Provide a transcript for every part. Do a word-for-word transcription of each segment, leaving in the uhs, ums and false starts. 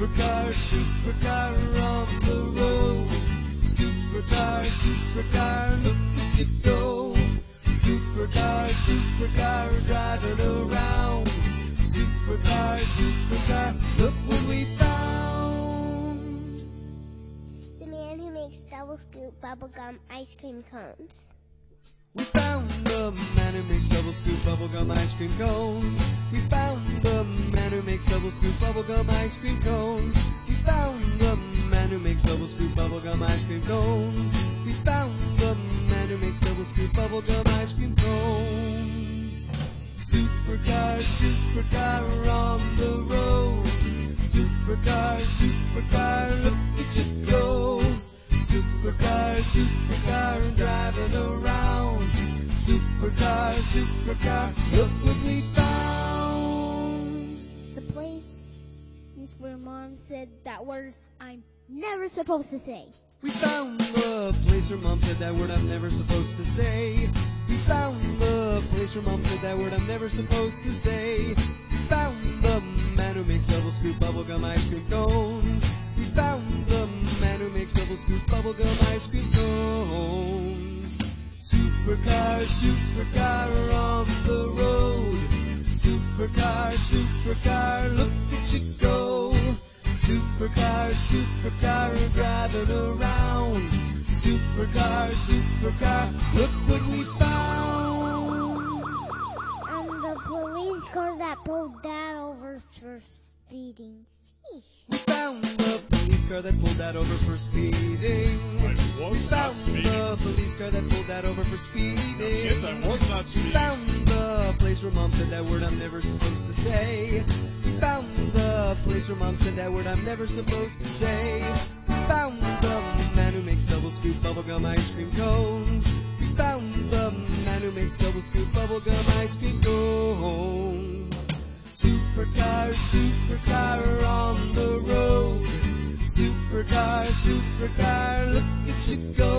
Supercar, supercar on the road. Supercar, supercar, look at you go. Supercar, supercar, driving around. Supercar, supercar, look what we found. The man who makes double scoop bubblegum ice cream cones. We found the man who makes double scoop bubblegum ice cream cones. We found the man who makes double scoop bubblegum ice cream cones. We found the man who makes double scoop bubblegum ice cream cones. We found the man who makes double scoop bubblegum ice cream cones. Supercar, supercar on the road. Supercar, supercar, look at you go. Supercar, supercar, driving around. Supercar, supercar, look what we found. The place is where Mom said that word I'm never supposed to say. We found the place where Mom said that word I'm never supposed to say. We found the place where Mom said that word I'm never supposed to say. We found the man who makes double scoop bubblegum ice cream cones. We found the man who makes double scoop bubblegum ice cream cones. Supercar, supercar on the road. Supercar, supercar, look at you go. Supercar, supercar, driving around. Supercar, supercar, look what we found. And the police car that pulled that over for speeding. We found the police car that pulled that over for speeding. We found the police car that pulled that over for speeding. Yes, I was not We speeding. found the place where Mom said that word I'm never supposed to say. We found the place where Mom said that word I'm never supposed to say. We found the man who makes double scoop bubblegum ice cream cones. We found the man who makes double scoop bubblegum ice cream cones. Supercar, supercar on the road. Supercar, supercar, look at you go.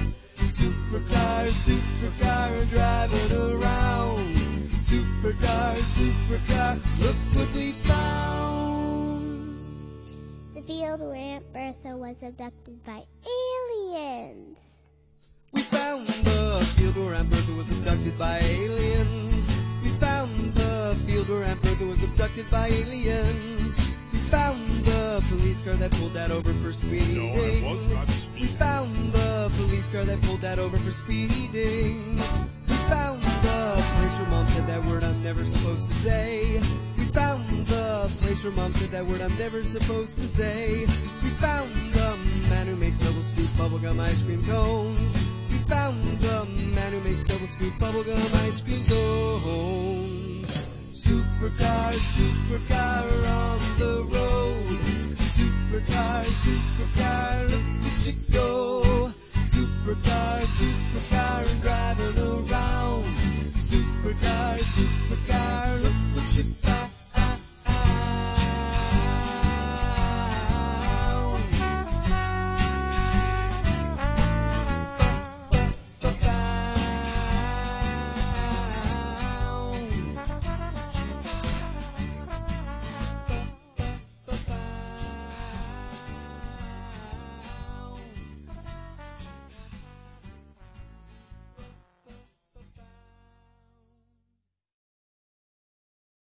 Supercar, supercar, driving around. Supercar, supercar, look what we found. The field where Aunt Bertha was abducted by aliens. We found the field where Aunt Bertha was abducted by aliens. We found the field where Aunt Bertha was abducted by aliens. We found the police car that pulled that over for speeding. No, I was not We speeding. found the police car that pulled that over for speeding. We found the place where Mom said that word I'm never supposed to say. We found the place where Mom said that word I'm never supposed to say. We found the man who makes double scoop bubblegum ice cream cones. We found the man who makes double scoop bubblegum ice cream cones. Supercar, supercar on the road. Supercar, supercar, look at you go. Supercar, supercar, driving around. Supercar, supercar, look what you found.